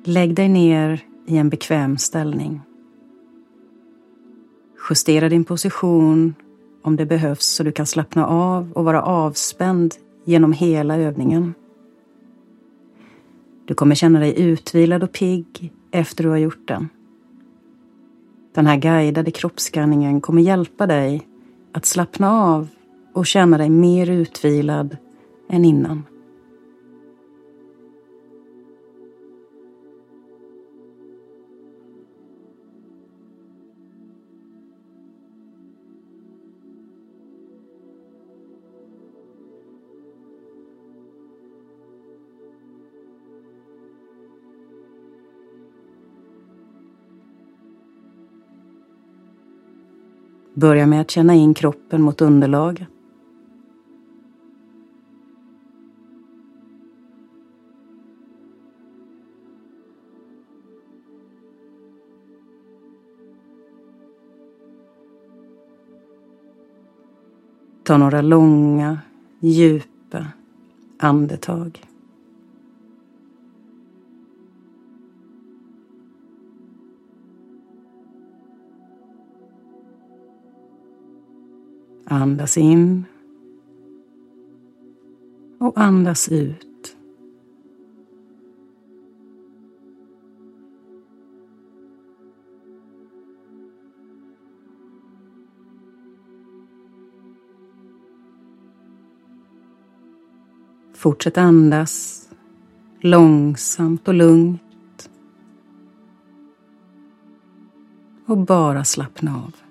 Lägg dig ner i en bekväm ställning. Justera din position om det behövs så du kan slappna av och vara avspänd genom hela övningen. Du kommer känna dig utvilad och pigg efter du har gjort den. Den här guidade kroppsskanningen kommer hjälpa dig att slappna av och känna dig mer utvilad än innan. Börja med att känna in kroppen mot underlaget. Ta några långa, djupa andetag. Andas in och andas ut. Fortsätt andas långsamt och lugnt. Och bara slappna av.